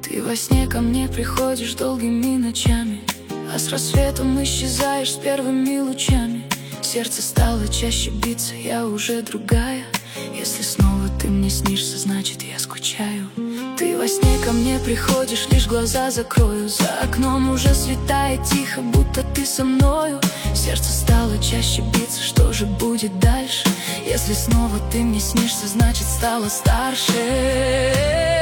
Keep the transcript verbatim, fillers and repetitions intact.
Ты во сне ко мне приходишь долгими ночами, а с рассветом исчезаешь с первыми лучами. Сердце стало чаще биться, я уже другая. Если снова ты мне снишься, значит я скучаю. Ты во сне ко мне приходишь, лишь глаза закрою. За окном уже светает тихо, будто ты со мною. Сердце стало чаще биться, что же будет дальше? Если снова ты мне снишься, значит стала старше.